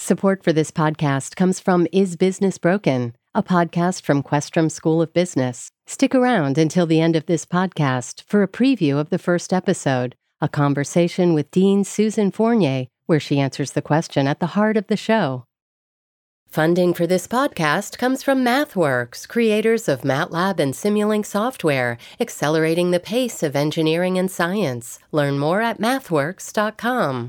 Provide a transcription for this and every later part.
Support for this podcast comes from Is Business Broken, a podcast from Questrom School of Business. Stick around until the end of this podcast for a preview of the first episode, a conversation with Dean Susan Fournier, where she answers the question at the heart of the show. Funding for this podcast comes from MathWorks, creators of MATLAB and Simulink software, accelerating the pace of engineering and science. Learn more at mathworks.com.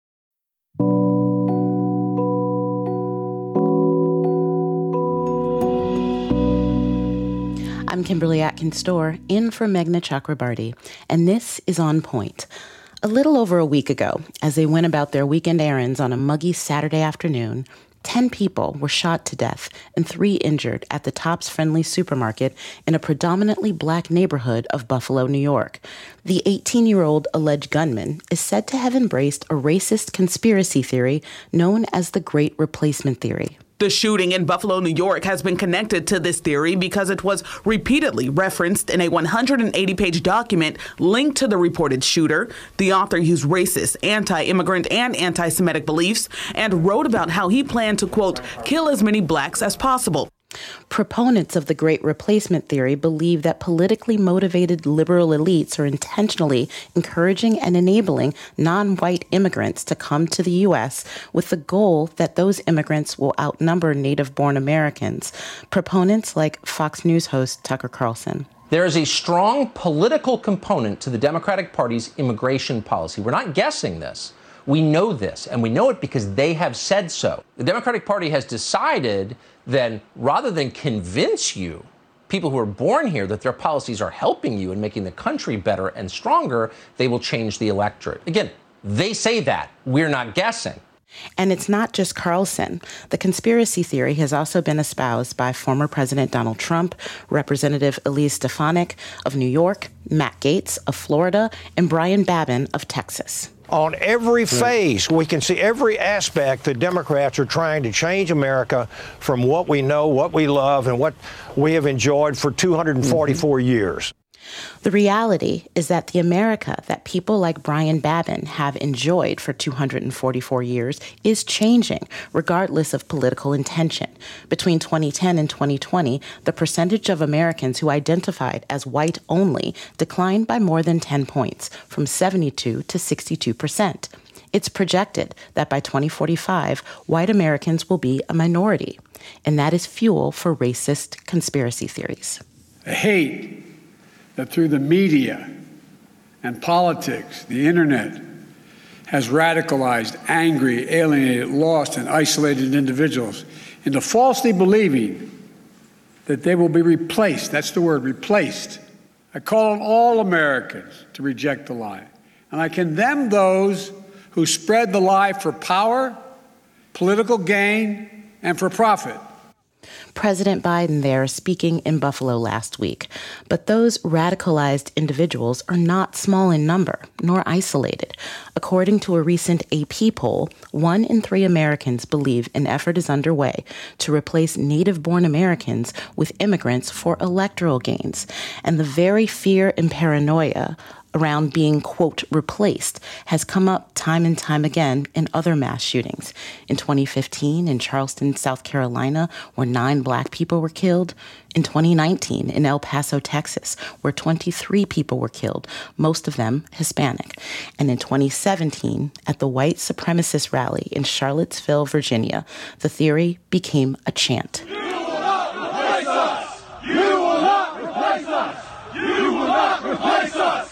I'm Kimberly Atkins-Storr, in for Meghna Chakrabarty, and this is On Point. A little over a week ago, as they went about their weekend errands on a muggy Saturday afternoon, 10 people were shot to death and 3 injured at the Tops Friendly supermarket in a predominantly black neighborhood of Buffalo, New York. The 18-year-old alleged gunman is said to have embraced a racist conspiracy theory known as the Great Replacement Theory. The shooting in Buffalo, New York has been connected to this theory because it was repeatedly referenced in a 180-page document linked to the reported shooter. The author used racist, anti-immigrant, and anti-Semitic beliefs and wrote about how he planned to, quote, kill as many blacks as possible. Proponents of the Great Replacement Theory believe that politically motivated liberal elites are intentionally encouraging and enabling non-white immigrants to come to the U.S. with the goal that those immigrants will outnumber native-born Americans. Proponents like Fox News host Tucker Carlson. There is a strong political component to the Democratic Party's immigration policy. We're not guessing this. We know this, and we know it because they have said so. The Democratic Party has decided then, rather than convince you, people who are born here, that their policies are helping you and making the country better and stronger, they will change the electorate. Again, they say that. We're not guessing. And it's not just Carlson. The conspiracy theory has also been espoused by former President Donald Trump, Representative Elise Stefanik of New York, Matt Gaetz of Florida, and Brian Babin of Texas. On every phase, we can see every aspect the Democrats are trying to change America from what we know, what we love, and what we have enjoyed for 244 years. The reality is that the America that people like Brian Babin have enjoyed for 244 years is changing, regardless of political intention. Between 2010 and 2020, the percentage of Americans who identified as white only declined by more than 10 points, from 72 to 62%. It's projected that by 2045, white Americans will be a minority, and that is fuel for racist conspiracy theories. Hate that through the media and politics, the internet, has radicalized, angry, alienated, lost, and isolated individuals into falsely believing that they will be replaced. That's the word, replaced. I call on all Americans to reject the lie. And I condemn those who spread the lie for power, political gain, and for profit. President Biden there speaking in Buffalo last week. But those radicalized individuals are not small in number, nor isolated. According to a recent AP poll, 1 in 3 Americans believe an effort is underway to replace native-born Americans with immigrants for electoral gains. And the very fear and paranoia around being, quote, replaced has come up time and time again in other mass shootings. In 2015, in Charleston, South Carolina, where 9 black people were killed. In 2019, in El Paso, Texas, where 23 people were killed, most of them Hispanic. And in 2017, at the white supremacist rally in Charlottesville, Virginia, the theory became a chant. You will not replace us! You will not replace us! You will not replace us!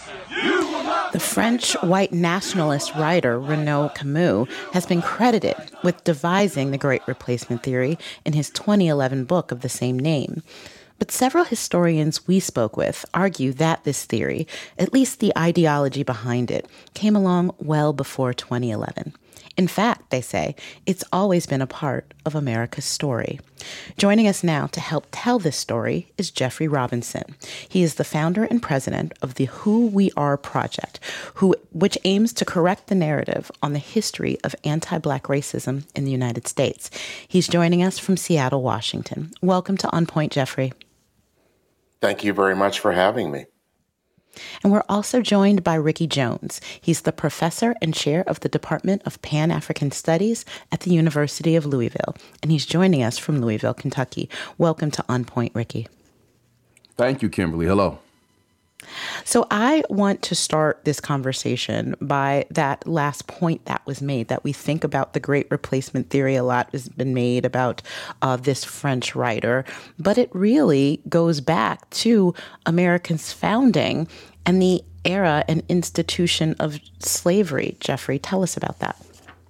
The French white nationalist writer Renaud Camus has been credited with devising the Great Replacement Theory in his 2011 book of the same name. But several historians we spoke with argue that this theory, at least the ideology behind it, came along well before 2011. In fact, they say, it's always been a part of America's story. Joining us now to help tell this story is Jeffrey Robinson. He is the founder and president of the Who We Are Project, which aims to correct the narrative on the history of anti-Black racism in the United States. He's joining us from Seattle, Washington. Welcome to On Point, Jeffrey. Thank you very much for having me. And we're also joined by Ricky Jones. He's the professor and chair of the Department of Pan-African Studies at the University of Louisville. And he's joining us from Louisville, Kentucky. Welcome to On Point, Ricky. Thank you, Kimberly. Hello. So I want to start this conversation by that last point that was made, that we think about the Great Replacement theory. A lot has been made about this French writer, but it really goes back to America's founding and the era and institution of slavery. Jeffrey, tell us about that.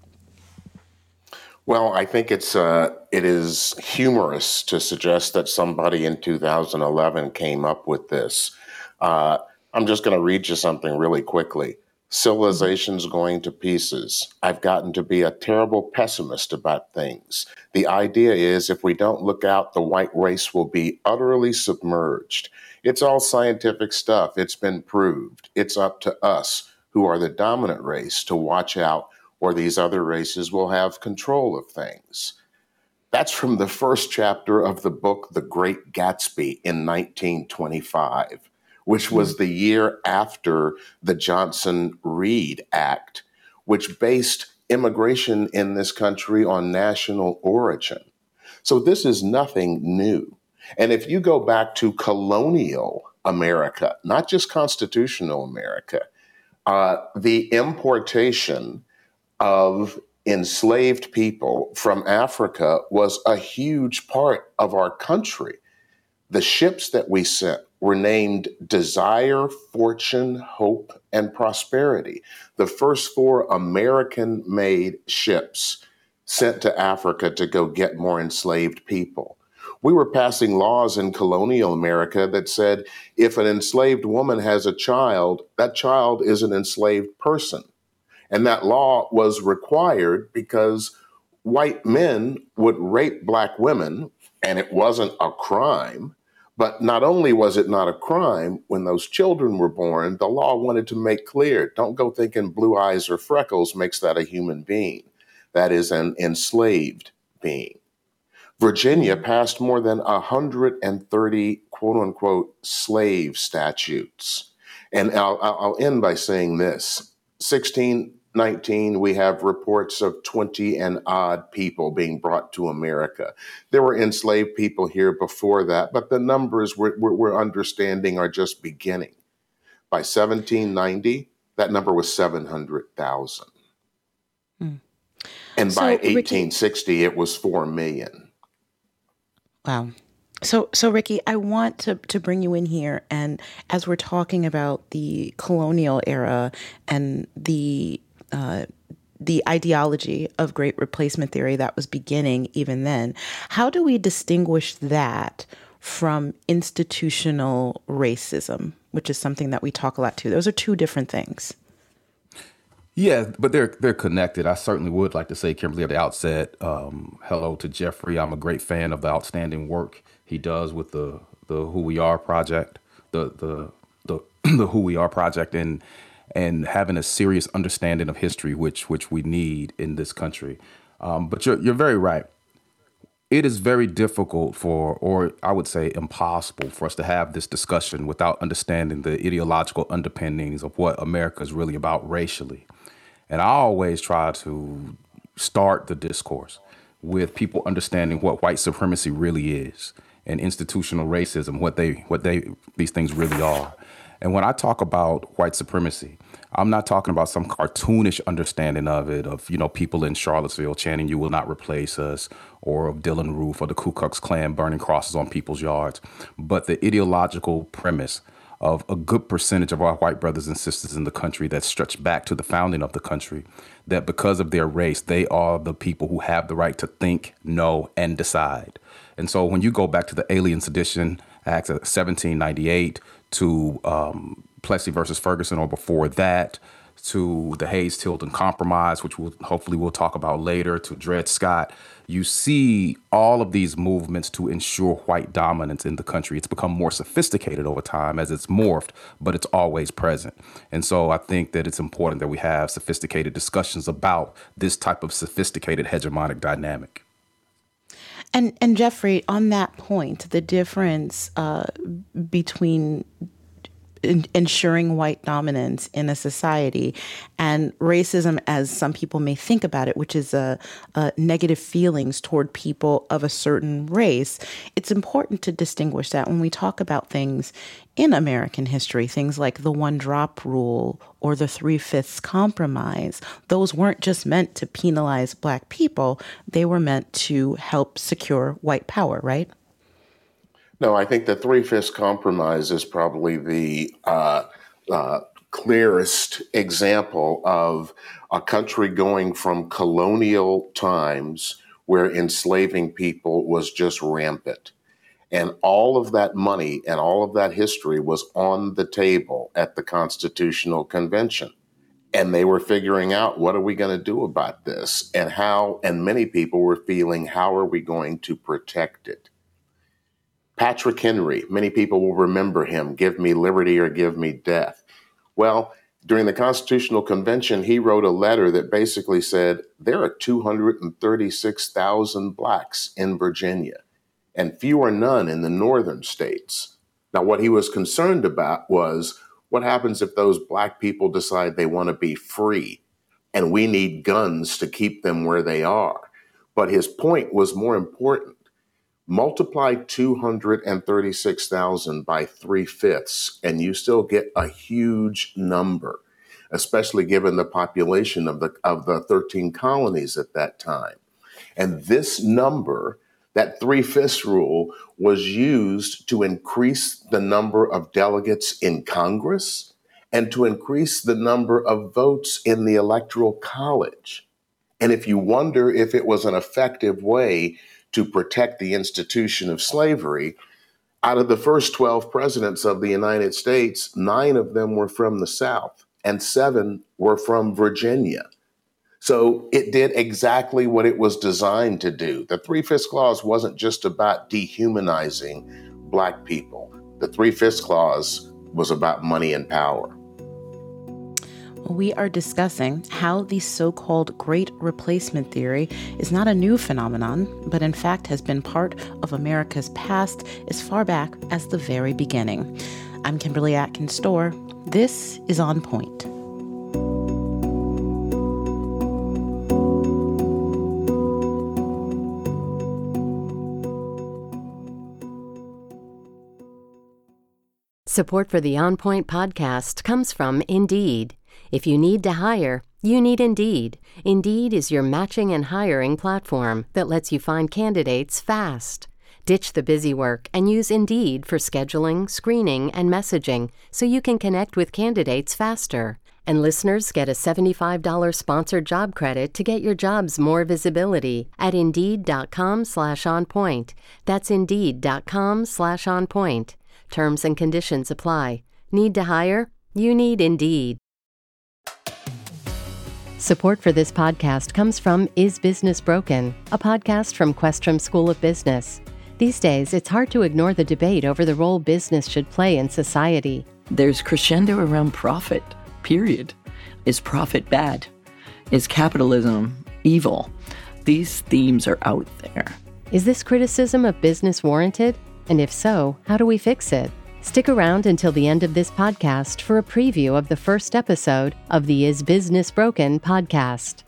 Well, I think it is humorous to suggest that somebody in 2011 came up with this. I'm just going to read you something really quickly. Civilization's going to pieces. I've gotten to be a terrible pessimist about things. The idea is if we don't look out, the white race will be utterly submerged. It's all scientific stuff. It's been proved. It's up to us, who are the dominant race, to watch out, or these other races will have control of things. That's from the first chapter of the book, The Great Gatsby, in 1925. Which was the year after the Johnson-Reed Act, which based immigration in this country on national origin. So this is nothing new. And if you go back to colonial America, not just constitutional America, the importation of enslaved people from Africa was a huge part of our country. The ships that we sent were named Desire, Fortune, Hope, and Prosperity. The first 4 American-made ships sent to Africa to go get more enslaved people. We were passing laws in colonial America that said if an enslaved woman has a child, that child is an enslaved person. And that law was required because white men would rape black women, and it wasn't a crime. But not only was it not a crime, when those children were born, the law wanted to make clear, don't go thinking blue eyes or freckles makes that a human being. That is an enslaved being. Virginia passed more than 130 quote unquote slave statutes. And I'll end by saying this. 1619, we have reports of 20 and odd people being brought to America. There were enslaved people here before that, but the numbers we're understanding are just beginning. By 1790, that number was 700,000. And by 1860, Ricky, it was 4 million. Wow. So Ricky, I want to bring you in here. And as we're talking about the colonial era and the ideology of Great Replacement theory that was beginning even then, how do we distinguish that from institutional racism, which is something that we talk a lot too? Those are two different things. Yeah, but they're connected. I certainly would like to say, Kimberly, at the outset, hello to Jeffrey. I'm a great fan of the outstanding work he does with the Who We Are project, the Who We Are project, and having a serious understanding of history, which we need in this country. But you're very right. It is very difficult or I would say impossible for us to have this discussion without understanding the ideological underpinnings of what America is really about racially. And I always try to start the discourse with people understanding what white supremacy really is and institutional racism, what these things really are. And when I talk about white supremacy, I'm not talking about some cartoonish understanding of it, of, people in Charlottesville chanting, "You will not replace us," or of Dylann Roof or the Ku Klux Klan burning crosses on people's yards, but the ideological premise of a good percentage of our white brothers and sisters in the country that stretch back to the founding of the country, that because of their race, they are the people who have the right to think, know, and decide. And so when you go back to the Alien Sedition Act of 1798, to Plessy versus Ferguson, or before that, to the Hayes-Tilden Compromise, which we'll talk about later, to Dred Scott, you see all of these movements to ensure white dominance in the country. It's become more sophisticated over time as it's morphed, but it's always present. And so I think that it's important that we have sophisticated discussions about this type of sophisticated hegemonic dynamic. And Jeffrey, on that point, the difference between ensuring white dominance in a society, and racism, as some people may think about it, which is a negative feelings toward people of a certain race. It's important to distinguish that when we talk about things in American history, things like the one-drop rule or the 3/5 compromise. Those weren't just meant to penalize Black people. They were meant to help secure white power, right? No, I think the 3/5 compromise is probably the clearest example of a country going from colonial times where enslaving people was just rampant. And all of that money and all of that history was on the table at the Constitutional Convention. And they were figuring out, what are we going to do about this? And how, and many people were feeling, how are we going to protect it? Patrick Henry, many people will remember him, give me liberty or give me death. Well, during the Constitutional Convention, he wrote a letter that basically said, there are 236,000 Blacks in Virginia, and few or none in the northern states. Now, what he was concerned about was, what happens if those Black people decide they want to be free and we need guns to keep them where they are? But his point was more important. Multiply 236,000 by 3/5, and you still get a huge number, especially given the population of the 13 colonies at that time. And this number, that 3/5 rule, was used to increase the number of delegates in Congress and to increase the number of votes in the Electoral College. And if you wonder if it was an effective way to protect the institution of slavery, out of the first 12 presidents of the United States, 9 of them were from the South and 7 were from Virginia. So it did exactly what it was designed to do. The 3/5 clause wasn't just about dehumanizing Black people. The 3/5 clause was about money and power. We are discussing how the so-called Great Replacement Theory is not a new phenomenon, but in fact has been part of America's past as far back as the very beginning. I'm Kimberly Atkins Storr. This is On Point. Support for the On Point podcast comes from Indeed. If you need to hire, you need Indeed. Indeed is your matching and hiring platform that lets you find candidates fast. Ditch the busy work and use Indeed for scheduling, screening, and messaging so you can connect with candidates faster. And listeners get a $75 sponsored job credit to get your jobs more visibility at Indeed.com/onpoint. That's Indeed.com/onpoint. Terms and conditions apply. Need to hire? You need Indeed. Support for this podcast comes from Is Business Broken?, a podcast from Questrom School of Business. These days, it's hard to ignore the debate over the role business should play in society. There's crescendo around profit, period. Is profit bad? Is capitalism evil? These themes are out there. Is this criticism of business warranted? And if so, how do we fix it? Stick around until the end of this podcast for a preview of the first episode of the Is Business Broken podcast.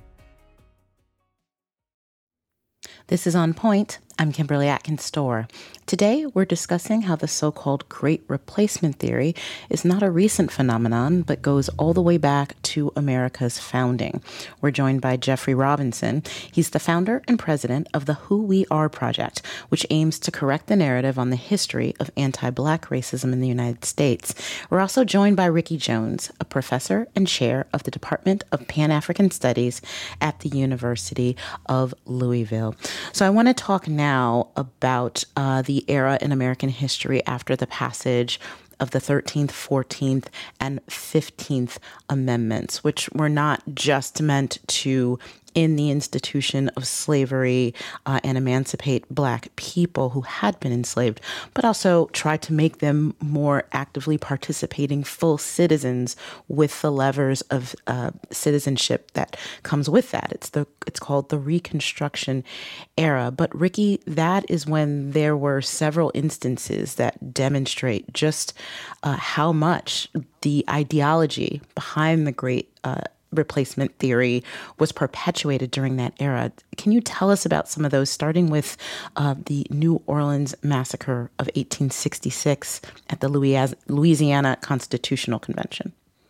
This is On Point. I'm Kimberly Atkins Storr. Today, we're discussing how the so-called Great Replacement Theory is not a recent phenomenon, but goes all the way back to America's founding. We're joined by Jeffrey Robinson. He's the founder and president of the Who We Are Project, which aims to correct the narrative on the history of anti-Black racism in the United States. We're also joined by Ricky Jones, a professor and chair of the Department of Pan-African Studies at the University of Louisville. So I want to talk now about the era in American history after the passage of the 13th, 14th, and 15th Amendments, which were not just meant to in the institution of slavery and emancipate Black people who had been enslaved, but also try to make them more actively participating full citizens with the levers of citizenship that comes with that. It's called the Reconstruction era. But Ricky, that is when there were several instances that demonstrate just how much the ideology behind the Great Replacement theory was perpetuated during that era. Can you tell us about some of those, starting with the New Orleans Massacre of 1866 at the Louisiana Constitutional Convention?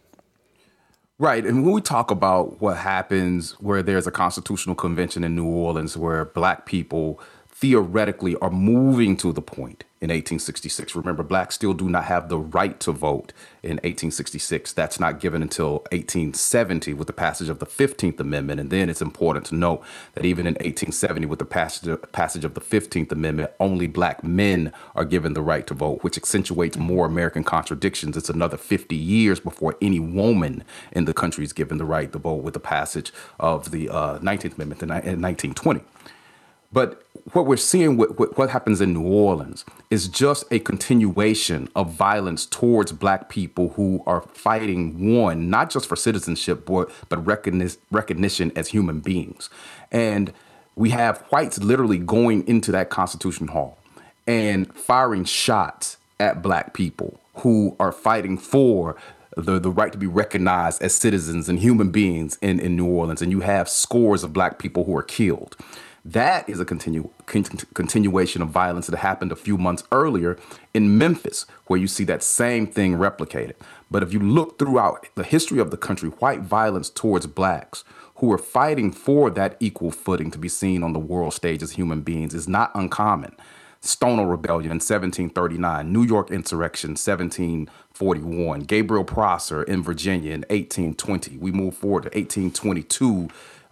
Right. And when we talk about what happens where there's a constitutional convention in New Orleans where Black people theoretically are moving to the point in 1866. Remember, Blacks still do not have the right to vote in 1866. That's not given until 1870 with the passage of the 15th Amendment. And then it's important to note that even in 1870 with the passage of the 15th Amendment, only Black men are given the right to vote, which accentuates more American contradictions. It's another 50 years before any woman in the country is given the right to vote with the passage of the 19th Amendment in 1920. But what we're seeing, what happens in New Orleans is just a continuation of violence towards Black people who are fighting, one, not just for citizenship, but recognition as human beings. And we have whites literally going into that Constitution Hall and firing shots at Black people who are fighting for the right to be recognized as citizens and human beings in New Orleans. And you have scores of Black people who are killed. That is a continuation of violence that happened a few months earlier in Memphis, where you see that same thing replicated. But if you look throughout the history of the country, white violence towards Blacks who are fighting for that equal footing to be seen on the world stage as human beings is not uncommon. Stonewall Rebellion in 1739, New York Insurrection 1741, Gabriel Prosser in Virginia in 1820. We move forward to 1822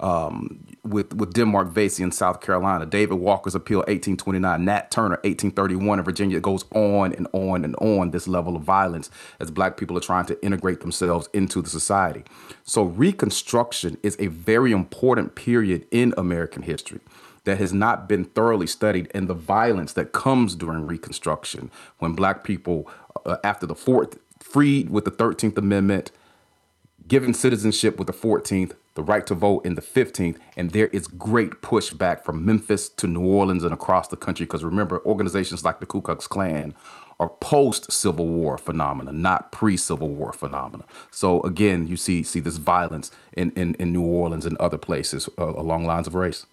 with Denmark Vesey in South Carolina, David Walker's Appeal 1829, Nat Turner 1831 in Virginia. It goes on and on and on, this level of violence as Black people are trying to integrate themselves into the society. So Reconstruction is a very important period in American history that has not been thoroughly studied, and the violence that comes during Reconstruction when Black people, after the fourth, freed with the 13th Amendment, given citizenship with the 14th, the right to vote in the 15th, and there is great pushback from Memphis to New Orleans and across the country, because remember, organizations like the Ku Klux Klan are post-Civil War phenomena, not pre-Civil War phenomena. So again, you see this violence in New Orleans and other places along lines of race.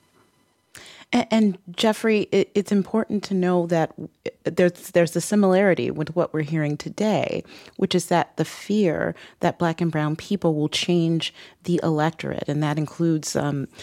And Jeffrey, it's important to know that there's a similarity with what we're hearing today, which is that the fear that Black and brown people will change the electorate, and that includes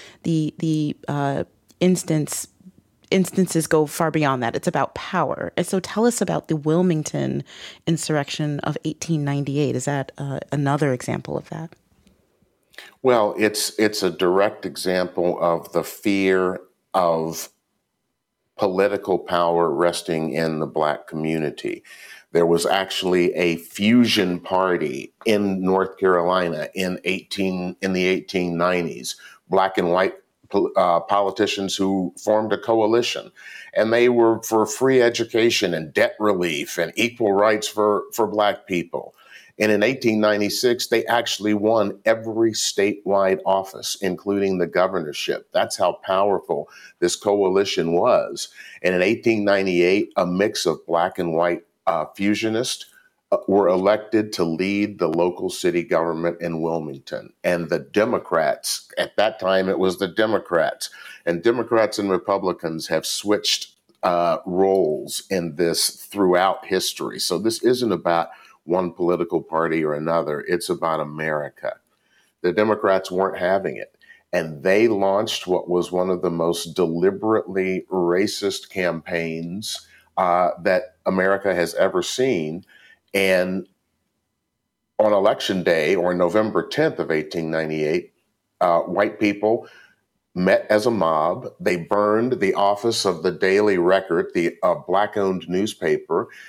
instances go far beyond that. It's about power. And so tell us about the Wilmington insurrection of 1898. Is that another example of that? Well, it's a direct example of the fear of political power resting in the Black community. There was actually a fusion party in North Carolina in the 1890s, Black and white politicians who formed a coalition, and they were for free education and debt relief and equal rights for Black people. And in 1896, they actually won every statewide office, including the governorship. That's how powerful this coalition was. And in 1898, a mix of Black and white fusionists were elected to lead the local city government in Wilmington. And the Democrats, at that time, it was the Democrats. And Democrats and Republicans have switched roles in this throughout history. So this isn't about one political party or another. It's about America. The Democrats weren't having it. And they launched what was one of the most deliberately racist campaigns that America has ever seen. And on Election Day, or November 10th of 1898, white people met as a mob. They burned the office of the Daily Record, the Black-owned newspaper.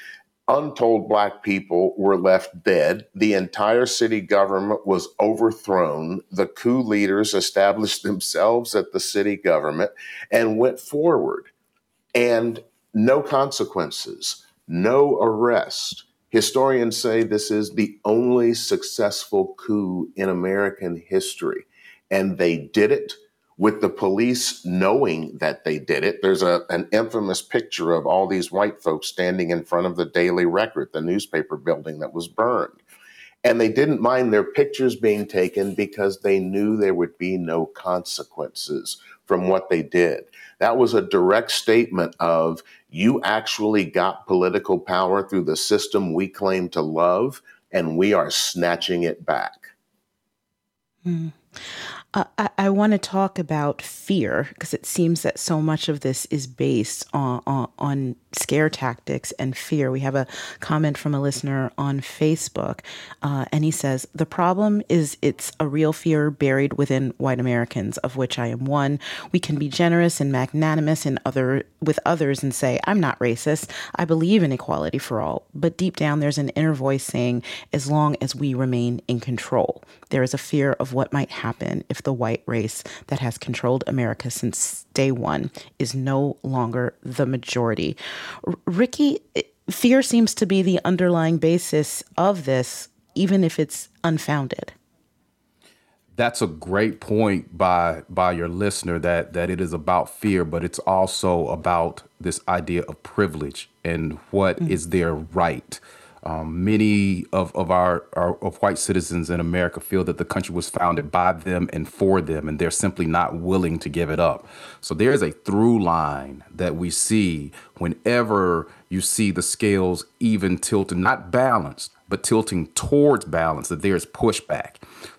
Untold Black people were left dead. The entire city government was overthrown. The coup leaders established themselves at the city government and went forward. And no consequences, no arrest. Historians say this is the only successful coup in American history. And they did it with the police knowing that they did it. There's an infamous picture of all these white folks standing in front of the Daily Record, the newspaper building that was burned. And they didn't mind their pictures being taken because they knew there would be no consequences from what they did. That was a direct statement of, you actually got political power through the system we claim to love, and we are snatching it back. I want to talk about fear, because it seems that so much of this is based on scare tactics and fear. We have a comment from a listener on Facebook, and he says, the problem is it's a real fear buried within white Americans, of which I am one. We can be generous and magnanimous with others and say, I'm not racist. I believe in equality for all. But deep down, there's an inner voice saying, as long as we remain in control, there is a fear of what might happen if the white race that has controlled America since day one is no longer the majority. Ricky, fear seems to be the underlying basis of this, even if it's unfounded. That's a great point by your listener, that it is about fear, but it's also about this idea of privilege and what is their right. Many of white citizens in America feel that the country was founded by them and for them, and they're simply not willing to give it up. So there's a through line that we see whenever you see the scales even tilted, not balanced, but tilting towards balance, that there's pushback.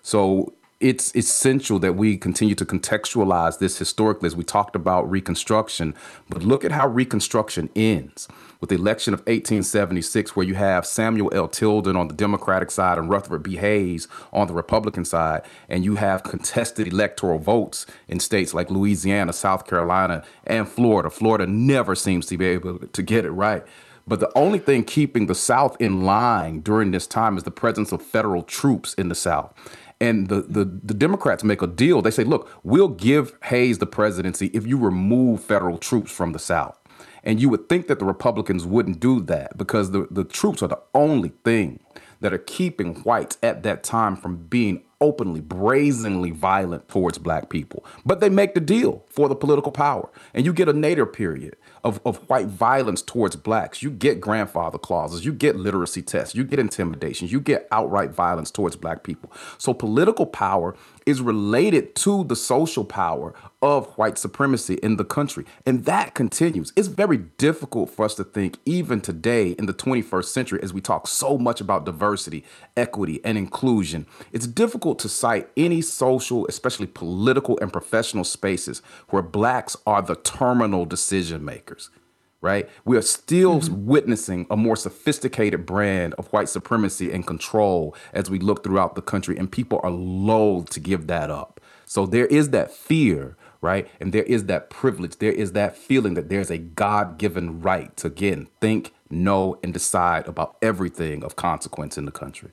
So it's essential that we continue to contextualize this historically, as we talked about Reconstruction. But look at how Reconstruction ends with the election of 1876, where you have Samuel L. Tilden on the Democratic side and Rutherford B. Hayes on the Republican side. And you have contested electoral votes in states like Louisiana, South Carolina, and Florida. Florida never seems to be able to get it right. But the only thing keeping the South in line during this time is the presence of federal troops in the South. And the Democrats make a deal. They say, look, we'll give Hayes the presidency if you remove federal troops from the South. And you would think that the Republicans wouldn't do that, because the troops are the only thing that are keeping whites at that time from being openly, brazenly violent towards black people. But they make the deal for the political power. And you get a nadir period of white violence towards blacks. You get grandfather clauses, you get literacy tests, you get intimidation, you get outright violence towards black people. So political power is related to the social power of white supremacy in the country. And that continues. It's very difficult for us to think, even today in the 21st century, as we talk so much about diversity, equity, and inclusion, it's difficult to cite any social, especially political and professional spaces where blacks are the terminal decision makers. Right? We are still witnessing a more sophisticated brand of white supremacy and control as we look throughout the country, and people are loath to give that up. So there is that fear, right? And there is that privilege. There is that feeling that there's a God-given right to, again, think, know, and decide about everything of consequence in the country.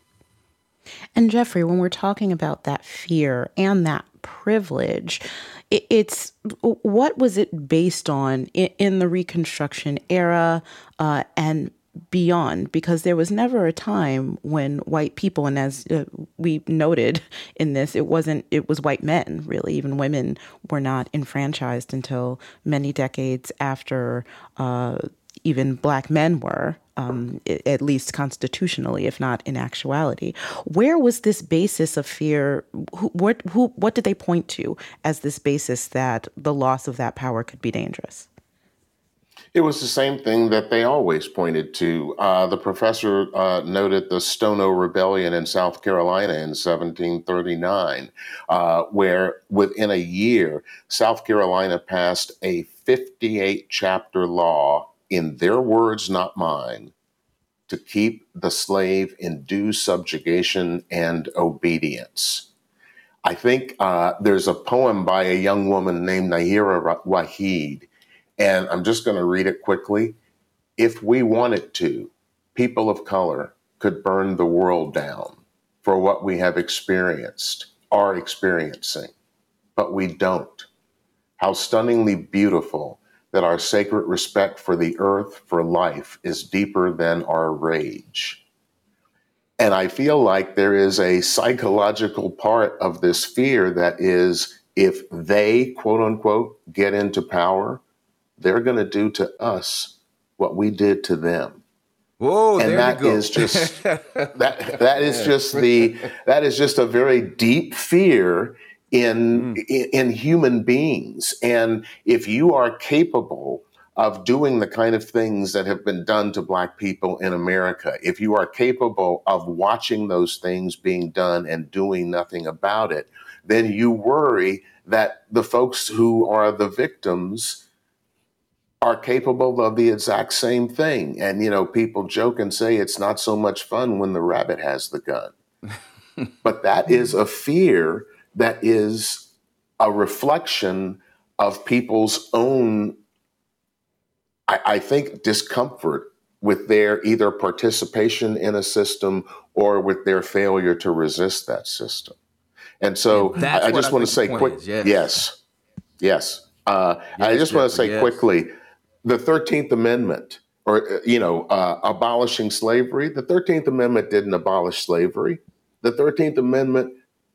And Jeffrey, when we're talking about that fear and that privilege, it's what was it based on in the Reconstruction era and beyond? Because there was never a time when white people, and as we noted in this, it was white men, really. Even women were not enfranchised until many decades after even black men were, at least constitutionally, if not in actuality. Where was this basis of fear? What did they point to as this basis that the loss of that power could be dangerous? It was the same thing that they always pointed to. The professor noted the Stono Rebellion in South Carolina in 1739, where within a year, South Carolina passed a 58-chapter law, in their words, not mine, to keep the slave in due subjugation and obedience. I think there's a poem by a young woman named Nahira Waheed, and I'm just going to read it quickly. If we wanted to, people of color could burn the world down for what we have experienced, are experiencing, but we don't. How stunningly beautiful that our sacred respect for the earth, for life, is deeper than our rage. And I feel like there is a psychological part of this fear that is, if they, quote unquote, get into power, they're going to do to us what we did to them. Whoa, and there that you go. is just that is just a very deep fear in human beings. And if you are capable of doing the kind of things that have been done to Black people in America, if you are capable of watching those things being done and doing nothing about it, then you worry that the folks who are the victims are capable of the exact same thing. And, you know, people joke and say it's not so much fun when the rabbit has the gun. But that is a fear that is a reflection of people's own, I think, discomfort with their either participation in a system or with their failure to resist that system. And so I just want to say quick, yes. I just want to say quickly, the 13th Amendment, or, abolishing slavery, the 13th Amendment didn't abolish slavery. The 13th Amendment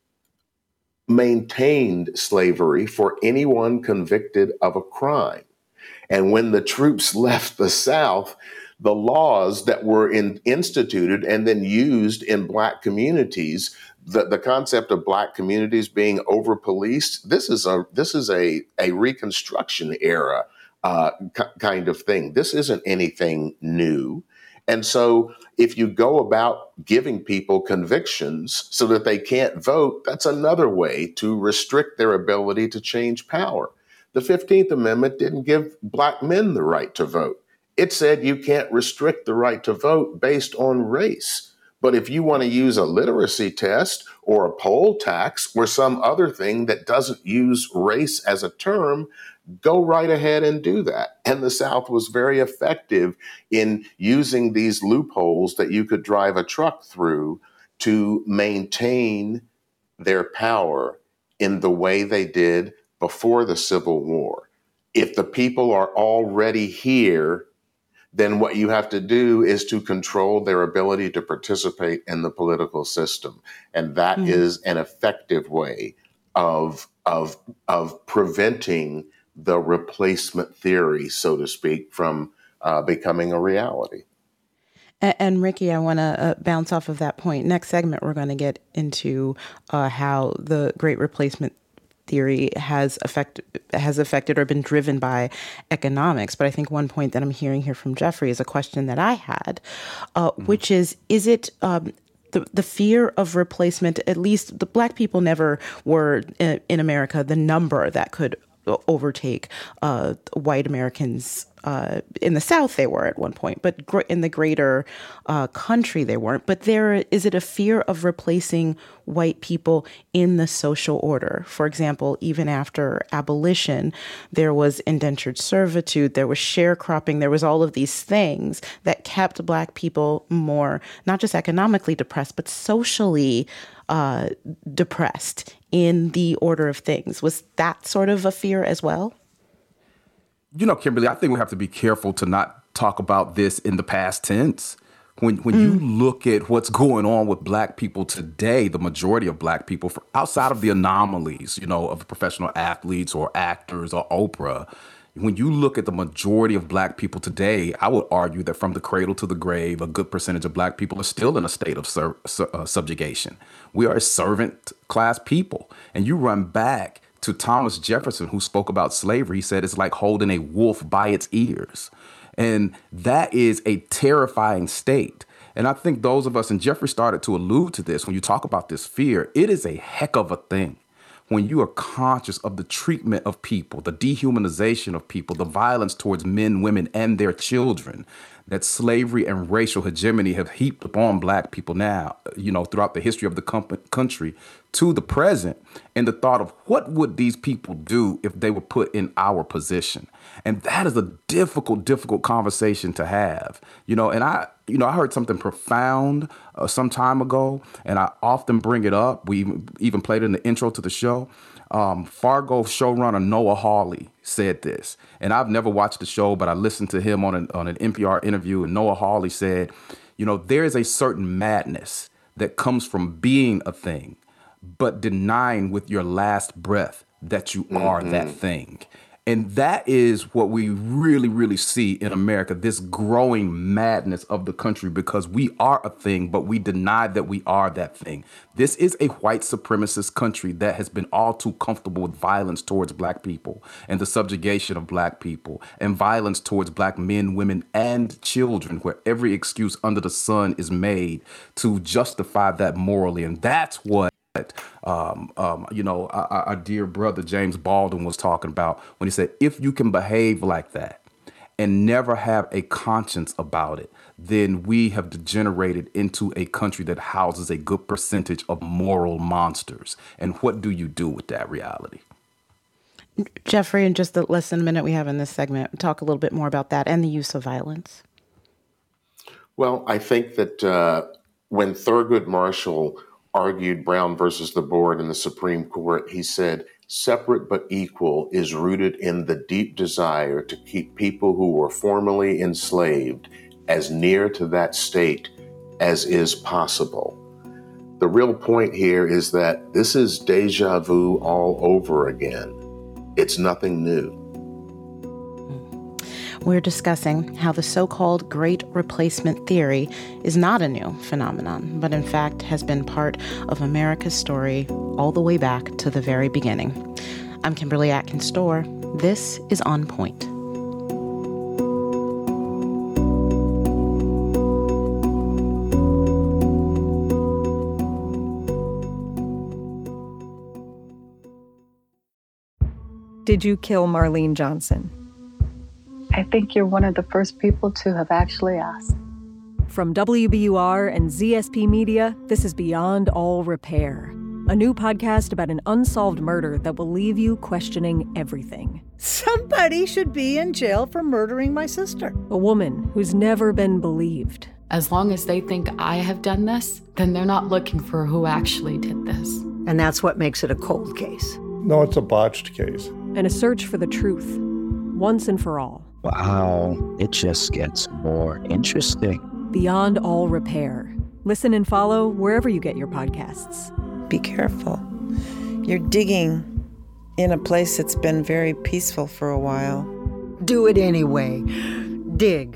maintained slavery for anyone convicted of a crime. And when the troops left the South, the laws that were instituted and then used in Black communities, the concept of Black communities being over-policed, this is a Reconstruction era kind of thing. This isn't anything new. And so if you go about giving people convictions so that they can't vote, that's another way to restrict their ability to change power. The 15th Amendment didn't give Black men the right to vote. It said you can't restrict the right to vote based on race. But if you want to use a literacy test or a poll tax or some other thing that doesn't use race as a term, go right ahead and do that. And the South was very effective in using these loopholes that you could drive a truck through to maintain their power in the way they did before the Civil War. If the people are already here, then what you have to do is to control their ability to participate in the political system. And that is an effective way of preventing the replacement theory, so to speak, from becoming a reality. And Ricky, I want to bounce off of that point. Next segment, we're going to get into how the Great Replacement theory has affected or been driven by economics. But I think one point that I'm hearing here from Jeffrey is a question that I had, which is it the fear of replacement? At least the Black people never were in America the number that could overtake white Americans. In the South, they were at one point, but in the greater country, they weren't. But is it a fear of replacing white people in the social order? For example, even after abolition, there was indentured servitude, there was sharecropping, there was all of these things that kept Black people more, not just economically depressed, but socially depressed in the order of things. Was that sort of a fear as well? You know, Kimberly, I think we have to be careful to not talk about this in the past tense. When you look at what's going on with Black people today, the majority of Black people, outside of the anomalies, of professional athletes or actors or Oprah, when you look at the majority of Black people today, I would argue that from the cradle to the grave, a good percentage of Black people are still in a state of subjugation. We are a servant class people. And you run back to Thomas Jefferson, who spoke about slavery. He said it's like holding a wolf by its ears. And that is a terrifying state. And I think those of us, and Jeffrey started to allude to this, when you talk about this fear, it is a heck of a thing when you are conscious of the treatment of people, the dehumanization of people, the violence towards men, women, and their children that slavery and racial hegemony have heaped upon black people now, throughout the history of the country to the present, and the thought of what would these people do if they were put in our position. And that is a difficult conversation to have, and I heard something profound some time ago, and I often bring it up. We even played it in the intro to the show. Fargo showrunner Noah Hawley said this, and I've never watched the show, but I listened to him on an NPR interview, and Noah Hawley said, there is a certain madness that comes from being a thing, but denying with your last breath that you are that thing. And that is what we really, really see in America, this growing madness of the country, because we are a thing, but we deny that we are that thing. This is a white supremacist country that has been all too comfortable with violence towards black people and the subjugation of black people and violence towards black men, women, and children, where every excuse under the sun is made to justify that morally. And that's what our dear brother James Baldwin was talking about when he said, if you can behave like that and never have a conscience about it, then we have degenerated into a country that houses a good percentage of moral monsters. And what do you do with that reality? Jeffrey, in just the less than a minute we have in this segment, talk a little bit more about that and the use of violence. Well, I think that when Thurgood Marshall argued Brown versus the board in the Supreme Court, he said, separate but equal is rooted in the deep desire to keep people who were formerly enslaved as near to that state as is possible. The real point here is that this is deja vu all over again. It's nothing new. We're discussing how the so-called Great Replacement Theory is not a new phenomenon, but in fact has been part of America's story all the way back to the very beginning. I'm Kimberly Atkins Storr. This is On Point. Did you kill Marlene Johnson? I think you're one of the first people to have actually asked. From WBUR and ZSP Media, this is Beyond All Repair, a new podcast about an unsolved murder that will leave you questioning everything. Somebody should be in jail for murdering my sister. A woman who's never been believed. As long as they think I have done this, then they're not looking for who actually did this. And that's what makes it a cold case. No, it's a botched case. And a search for the truth, once and for all. Wow, it just gets more interesting. Beyond All Repair. Listen and follow wherever you get your podcasts. Be careful. You're digging in a place that's been very peaceful for a while. Do it anyway. Dig.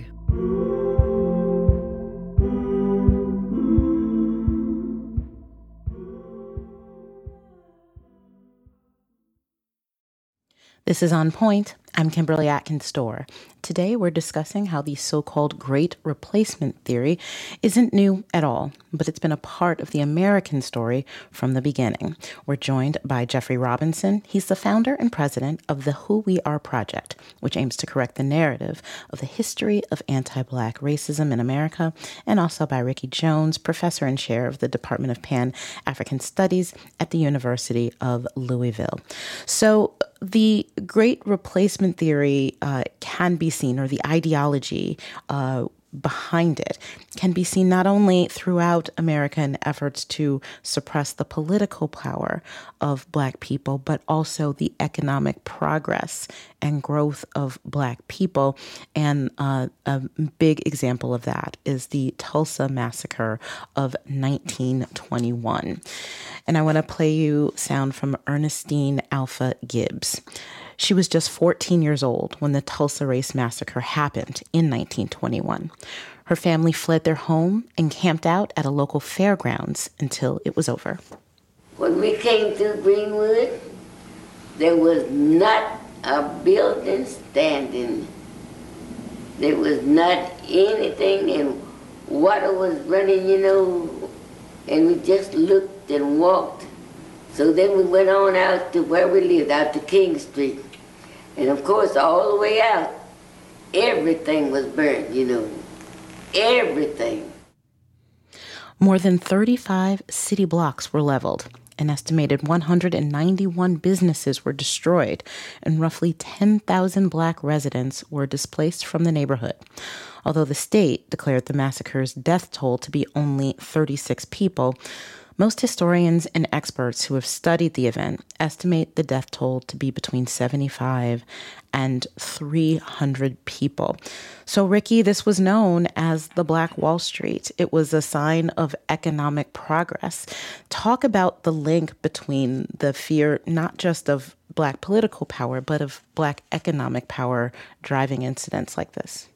This is On Point. I'm Kimberly Atkins Storr. Today we're discussing how the so-called Great Replacement Theory isn't new at all, but it's been a part of the American story from the beginning. We're joined by Jeffrey Robinson. He's the founder and president of the Who We Are Project, which aims to correct the narrative of the history of anti-Black racism in America, and also by Ricky Jones, professor and chair of the Department of Pan-African Studies at the University of Louisville. So the Great Replacement Theory can be seen, or the ideology behind it can be seen not only throughout American efforts to suppress the political power of Black people, but also the economic progress and growth of Black people. And a big example of that is the Tulsa Massacre of 1921. And I want to play you sound from Ernestine Alpha Gibbs. She was just 14 years old when the Tulsa Race Massacre happened in 1921. Her family fled their home and camped out at a local fairgrounds until it was over. When we came through Greenwood, there was not a building standing. There was not anything, and water was running, and we just looked and walked. So then we went on out to where we lived, out to King Street. And of course, all the way out, everything was burned, everything. More than 35 city blocks were leveled. An estimated 191 businesses were destroyed, and roughly 10,000 Black residents were displaced from the neighborhood. Although the state declared the massacre's death toll to be only 36 people, most historians and experts who have studied the event estimate the death toll to be between 75 and 300 people. So, Ricky, this was known as the Black Wall Street. It was a sign of economic progress. Talk about the link between the fear, not just of Black political power, but of Black economic power driving incidents like this.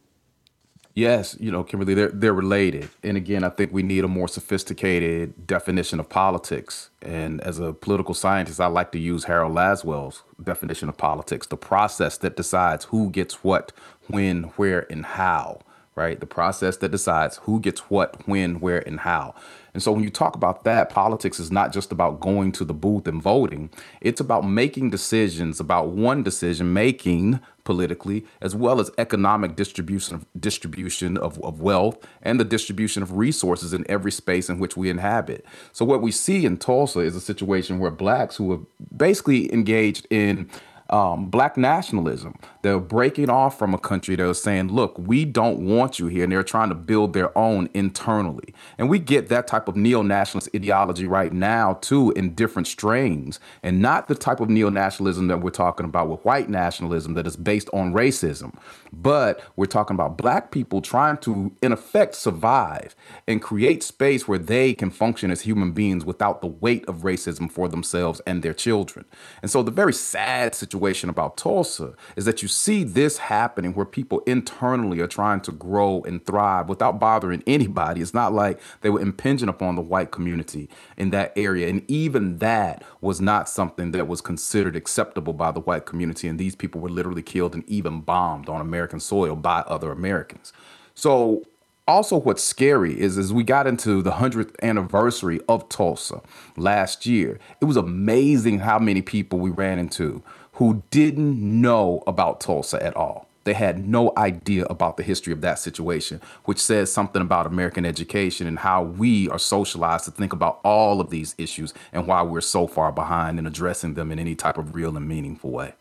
Yes, Kimberly, they're related. And again, I think we need a more sophisticated definition of politics. And as a political scientist, I like to use Harold Laswell's definition of politics, the process that decides who gets what, when, where, and how, right? The process that decides who gets what, when, where, and how. And so when you talk about that, politics is not just about going to the booth and voting. It's about making decisions about one decision making politically, as well as economic distribution of wealth and the distribution of resources in every space in which we inhabit. So what we see in Tulsa is a situation where Blacks who have basically engaged in Black nationalism. They're breaking off from a country that was saying, look, we don't want you here. And they're trying to build their own internally. And we get that type of neo-nationalist ideology right now, too, in different strains, and not the type of neo-nationalism that we're talking about with white nationalism that is based on racism. But we're talking about Black people trying to, in effect, survive and create space where they can function as human beings without the weight of racism for themselves and their children. And so the very sad situation about Tulsa is that you see this happening where people internally are trying to grow and thrive without bothering anybody. It's not like they were impinging upon the white community in that area. And even that was not something that was considered acceptable by the white community. And these people were literally killed and even bombed on American soil by other Americans. So also, what's scary is as we got into the 100th anniversary of Tulsa last year, it was amazing how many people we ran into who didn't know about Tulsa at all. They had no idea about the history of that situation, which says something about American education and how we are socialized to think about all of these issues and why we're so far behind in addressing them in any type of real and meaningful way.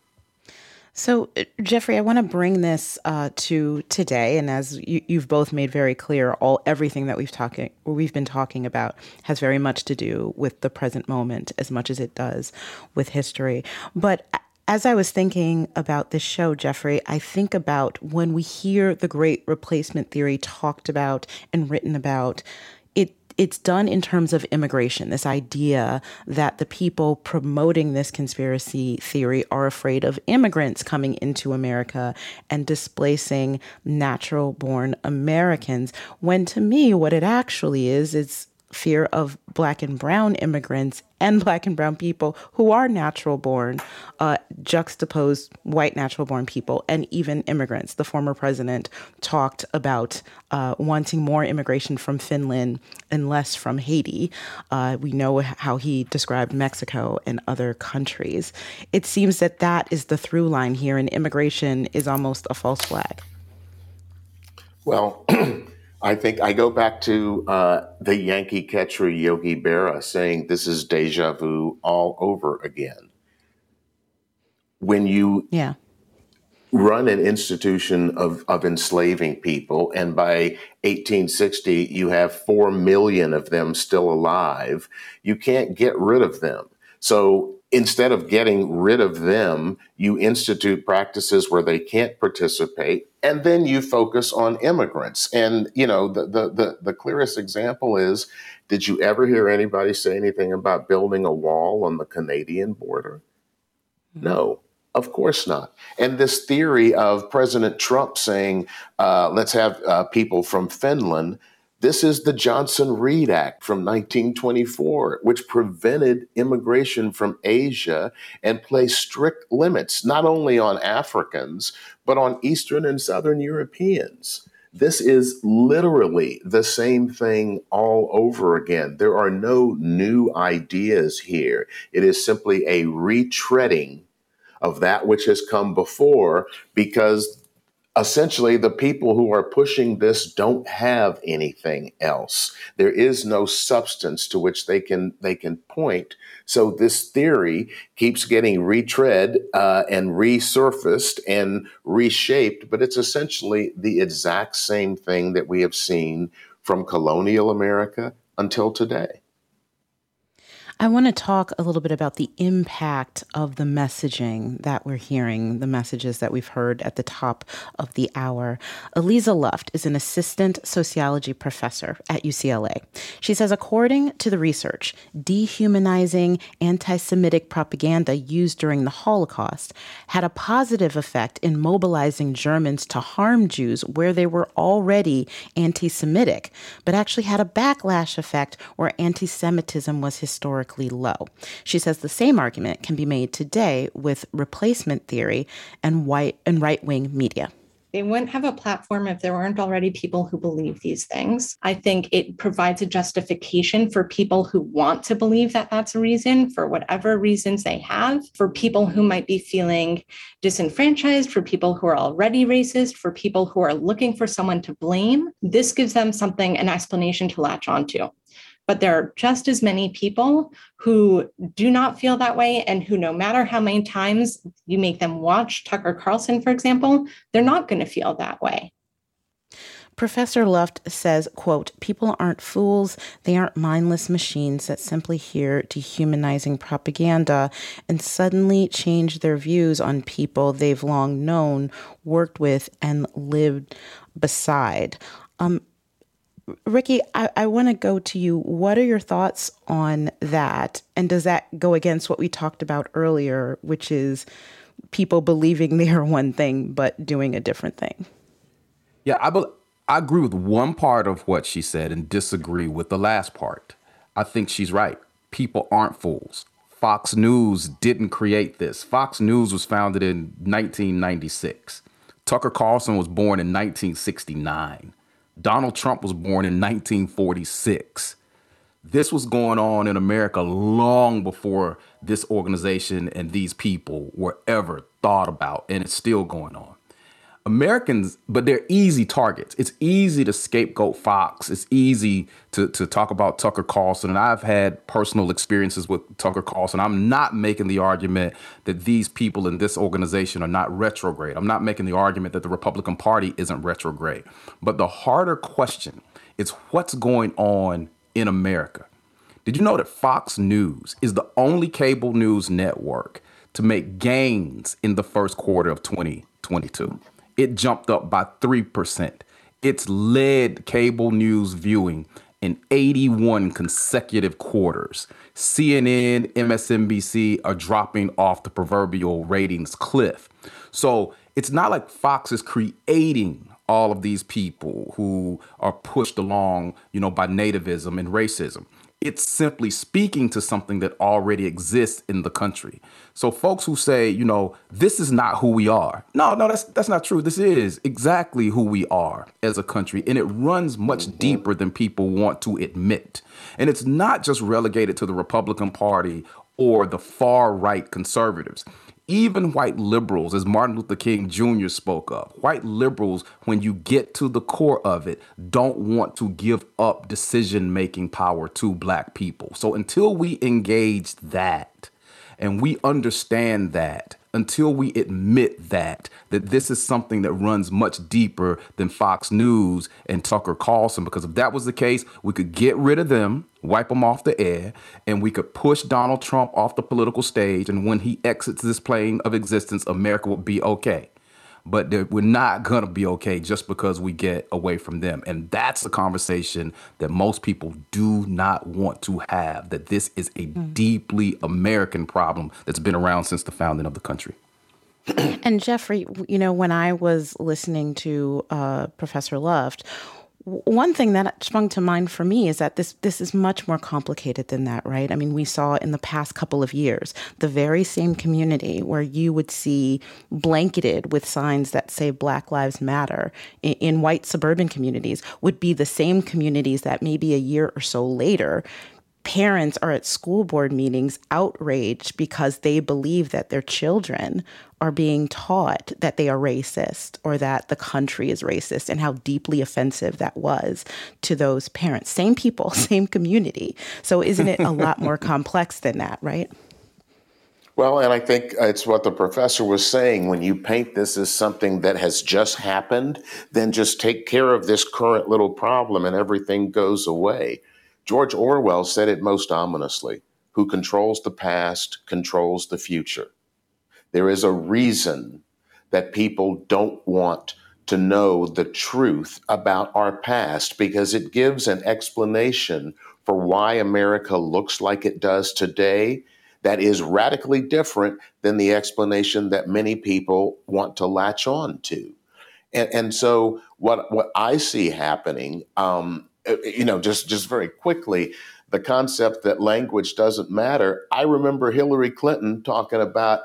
So, Jeffrey, I want to bring this to today, and as you've both made very clear, everything that we've been talking about has very much to do with the present moment as much as it does with history. But as I was thinking about this show, Jeffrey, I think about when we hear the Great Replacement Theory talked about and written about, it's done in terms of immigration, this idea that the people promoting this conspiracy theory are afraid of immigrants coming into America and displacing natural-born Americans, when to me what it actually is fear of Black and brown immigrants and Black and brown people who are natural born, juxtapose white natural born people and even immigrants. The former president talked about wanting more immigration from Finland and less from Haiti. We know how he described Mexico and other countries. It seems that is the through line here, and immigration is almost a false flag. Well, I think I go back to the Yankee catcher Yogi Berra saying this is deja vu all over again. When you run an institution of enslaving people, and by 1860 you have 4 million of them still alive, you can't get rid of them. So instead of getting rid of them, you institute practices where they can't participate, and then you focus on immigrants. And, the clearest example is, did you ever hear anybody say anything about building a wall on the Canadian border? No, of course not. And this theory of President Trump saying, let's have people from Finland, this is the Johnson-Reed Act from 1924, which prevented immigration from Asia and placed strict limits, not only on Africans, but on Eastern and Southern Europeans. This is literally the same thing all over again. There are no new ideas here. It is simply a retreading of that which has come before, because essentially the people who are pushing this don't have anything else. There is no substance to which they can point. So this theory keeps getting retread and resurfaced and reshaped, but it's essentially the exact same thing that we have seen from colonial America until today. I want to talk a little bit about the impact of the messaging that we're hearing, the messages that we've heard at the top of the hour. Eliza Luft is an assistant sociology professor at UCLA. She says, according to the research, dehumanizing anti-Semitic propaganda used during the Holocaust had a positive effect in mobilizing Germans to harm Jews where they were already anti-Semitic, but actually had a backlash effect where anti-Semitism was historically low. She says the same argument can be made today with replacement theory and right-wing media. They wouldn't have a platform if there weren't already people who believe these things. I think it provides a justification for people who want to believe that that's a reason, for whatever reasons they have, for people who might be feeling disenfranchised, for people who are already racist, for people who are looking for someone to blame. This gives them something, an explanation to latch onto. But there are just as many people who do not feel that way and who, no matter how many times you make them watch Tucker Carlson, for example, they're not going to feel that way. Professor Luft says, quote, people aren't fools. They aren't mindless machines that simply hear dehumanizing propaganda and suddenly change their views on people they've long known, worked with, and lived beside. Ricky, I want to go to you. What are your thoughts on that? And does that go against what we talked about earlier, which is people believing they are one thing but doing a different thing? Yeah, I agree with one part of what she said and disagree with the last part. I think she's right. People aren't fools. Fox News didn't create this. Fox News was founded in 1996. Tucker Carlson was born in 1969. Donald Trump was born in 1946. This was going on in America long before this organization and these people were ever thought about, and it's still going on. Americans, but they're easy targets. It's easy to scapegoat Fox. It's easy to talk about Tucker Carlson. And I've had personal experiences with Tucker Carlson. I'm not making the argument that these people in this organization are not retrograde. I'm not making the argument that the Republican Party isn't retrograde. But the harder question is what's going on in America. Did you know that Fox News is the only cable news network to make gains in the first quarter of 2022? It jumped up by 3%. It's led cable news viewing in 81 consecutive quarters. CNN, MSNBC are dropping off the proverbial ratings cliff. So it's not like Fox is creating all of these people who are pushed along, by nativism and racism. It's simply speaking to something that already exists in the country. So folks who say, this is not who we are. No, that's not true. This is exactly who we are as a country. And it runs much deeper than people want to admit. And it's not just relegated to the Republican Party or the far right conservatives. Even white liberals, as Martin Luther King Jr. spoke of, white liberals, when you get to the core of it, don't want to give up decision-making power to black people. So until we engage that and we understand that, until we admit that this is something that runs much deeper than Fox News and Tucker Carlson, because if that was the case, we could get rid of them, wipe them off the air, and we could push Donald Trump off the political stage. And when he exits this plane of existence, America will be okay. But we're not going to be okay just because we get away from them. And that's the conversation that most people do not want to have, that this is a deeply American problem that's been around since the founding of the country. And Jeffrey, when I was listening to Professor Luft, one thing that sprung to mind for me is that this is much more complicated than that, right? I mean, we saw in the past couple of years, the very same community where you would see blanketed with signs that say Black Lives Matter in white suburban communities would be the same communities that maybe a year or so later parents are at school board meetings outraged because they believe that their children are being taught that they are racist or that the country is racist, and how deeply offensive that was to those parents. Same people, same community. So isn't it a lot more complex than that, right? Well, and I think it's what the professor was saying. When you paint this as something that has just happened, then just take care of this current little problem and everything goes away. George Orwell said it most ominously: who controls the past controls the future. There is a reason that people don't want to know the truth about our past, because it gives an explanation for why America looks like it does today that is radically different than the explanation that many people want to latch on to. And so what I see happening, just very quickly, the concept that language doesn't matter. I remember Hillary Clinton talking about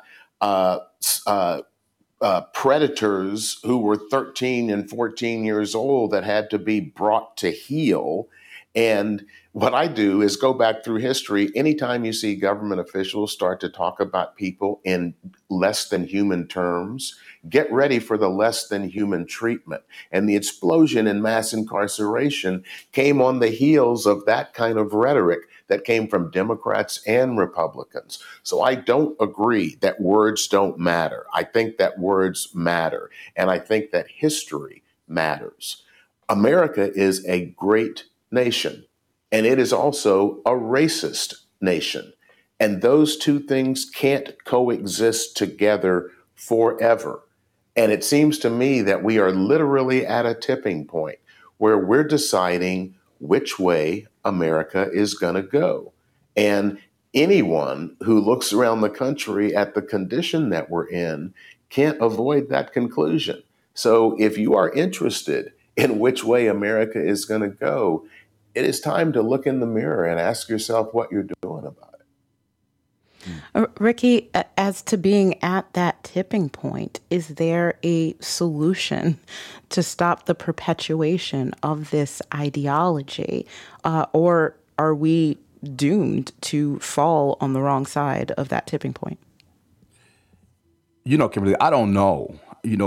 predators who were 13 and 14 years old that had to be brought to heel. And what I do is go back through history. Anytime you see government officials start to talk about people in less than human terms, get ready for the less than human treatment. And the explosion in mass incarceration came on the heels of that kind of rhetoric that came from Democrats and Republicans. So I don't agree that words don't matter. I think that words matter. And I think that history matters. America is a great nation, and it is also a racist nation. And those two things can't coexist together forever. And it seems to me that we are literally at a tipping point where we're deciding which way America is going to go. And anyone who looks around the country at the condition that we're in can't avoid that conclusion. So if you are interested in which way America is going to go, it is time to look in the mirror and ask yourself what you're doing about it. Ricky, as to being at that tipping point, is there a solution to stop the perpetuation of this ideology? Or are we doomed to fall on the wrong side of that tipping point? Kimberly, I don't know.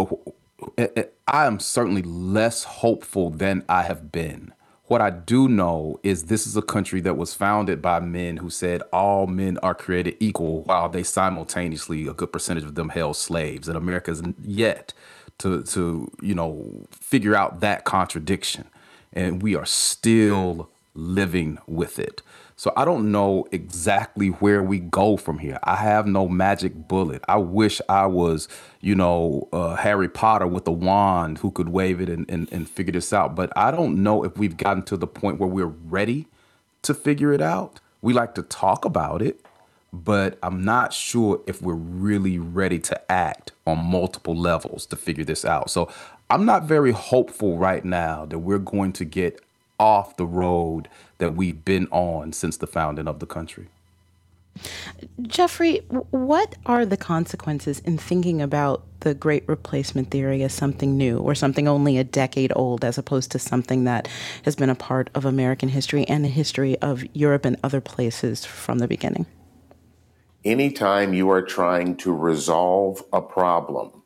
I am certainly less hopeful than I have been. What I do know is this is a country that was founded by men who said all men are created equal, while they simultaneously, a good percentage of them, held slaves. And America is yet to figure out that contradiction. And we are still living with it. So I don't know exactly where we go from here. I have no magic bullet. I wish I was, Harry Potter with a wand who could wave it and figure this out. But I don't know if we've gotten to the point where we're ready to figure it out. We like to talk about it, but I'm not sure if we're really ready to act on multiple levels to figure this out. So I'm not very hopeful right now that we're going to get off the road that we've been on since the founding of the country. Jeffrey, what are the consequences in thinking about the Great Replacement theory as something new or something only a decade old, as opposed to something that has been a part of American history and the history of Europe and other places from the beginning? Anytime you are trying to resolve a problem,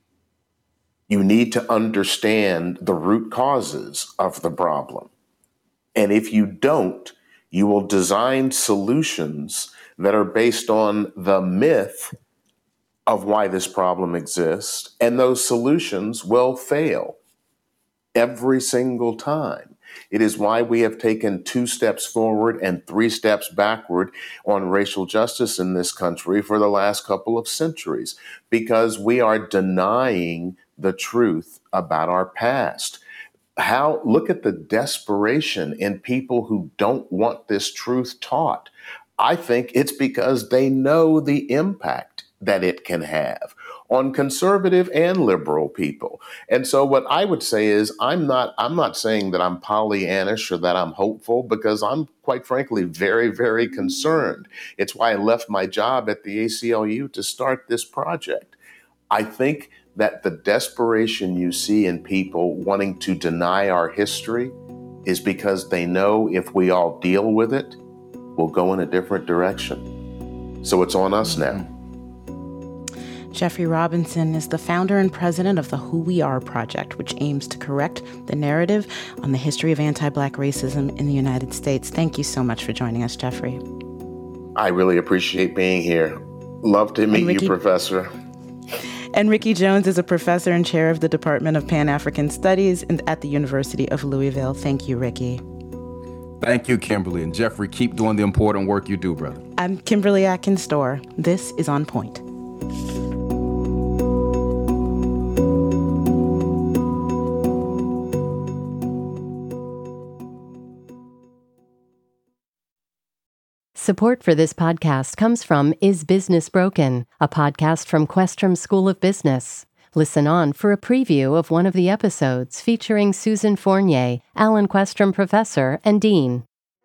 you need to understand the root causes of the problem. And if you don't, you will design solutions that are based on the myth of why this problem exists, and those solutions will fail every single time. It is why we have taken 2 steps forward and 3 steps backward on racial justice in this country for the last couple of centuries, because we are denying the truth about our past. Look at the desperation in people who don't want this truth taught. I think it's because they know the impact that it can have on conservative and liberal people. And so what I would say is I'm not saying that I'm Pollyannish or that I'm hopeful, because I'm quite frankly very, very concerned. It's why I left my job at the ACLU to start this project. I think that the desperation you see in people wanting to deny our history is because they know if we all deal with it, will go in a different direction. So it's on us now. Jeffrey Robinson is the founder and president of the Who We Are Project, which aims to correct the narrative on the history of anti-Black racism in the United States. Thank you so much for joining us, Jeffrey. I really appreciate being here. Love to meet you, Professor. And Ricky Jones is a professor and chair of the Department of Pan-African Studies at the University of Louisville. Thank you, Ricky. Thank you, Kimberly. And Jeffrey, keep doing the important work you do, brother. I'm Kimberly Atkins-Storr. This is On Point. Support for this podcast comes from Is Business Broken, a podcast from Questrom School of Business. Listen on for a preview of one of the episodes featuring Susan Fournier, Alan Questrom Professor and Dean.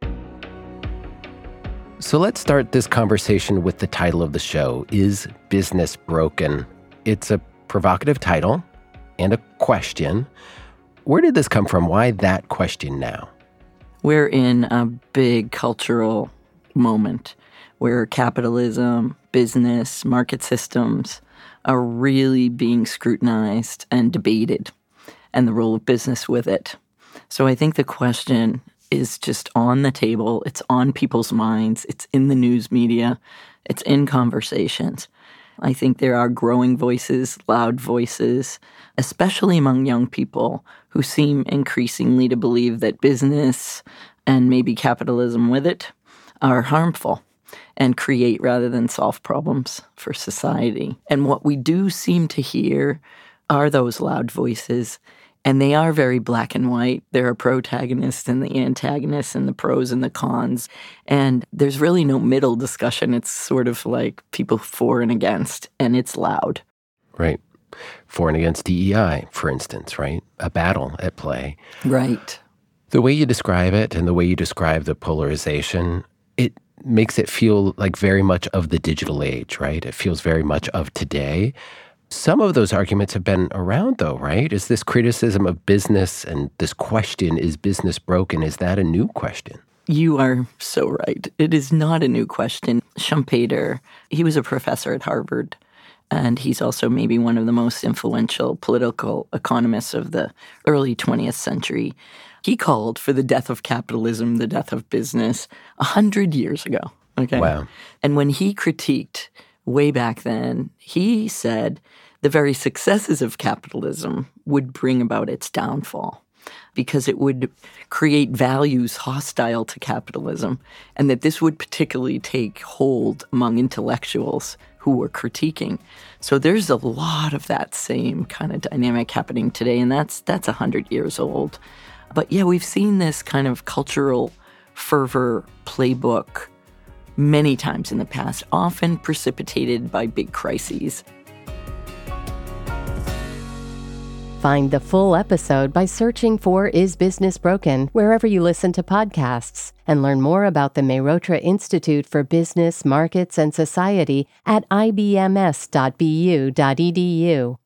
So let's start this conversation with the title of the show, Is Business Broken? It's a provocative title and a question. Where did this come from? Why that question now? We're in a big cultural moment where capitalism, business, market systems are really being scrutinized and debated, and the role of business with it. So I think the question is just on the table. It's on people's minds. It's in the news media. It's in conversations. I think there are growing voices, loud voices, especially among young people who seem increasingly to believe that business and maybe capitalism with it are harmful and create rather than solve problems for society. And what we do seem to hear are those loud voices, and they are very black and white. There are protagonists and the antagonists and the pros and the cons, and there's really no middle discussion. It's sort of like people for and against, and it's loud. Right. For and against DEI, for instance, right? A battle at play. Right. The way you describe it and the way you describe the polarization, it makes it feel like very much of the digital age, right? It feels very much of today. Some of those arguments have been around, though, right? Is this criticism of business and this question, is business broken, is that a new question? You are so right. It is not a new question. Schumpeter, he was a professor at Harvard, and he's also maybe one of the most influential political economists of the early 20th century. He called for the death of capitalism, the death of business, 100 years ago. Okay. Wow. And when he critiqued way back then, he said the very successes of capitalism would bring about its downfall because it would create values hostile to capitalism, and that this would particularly take hold among intellectuals who were critiquing. So there's a lot of that same kind of dynamic happening today, and that's 100 years old. But yeah, we've seen this kind of cultural fervor playbook many times in the past, often precipitated by big crises. Find the full episode by searching for Is Business Broken wherever you listen to podcasts, and learn more about the Mehrotra Institute for Business, Markets, and Society at ibms.bu.edu.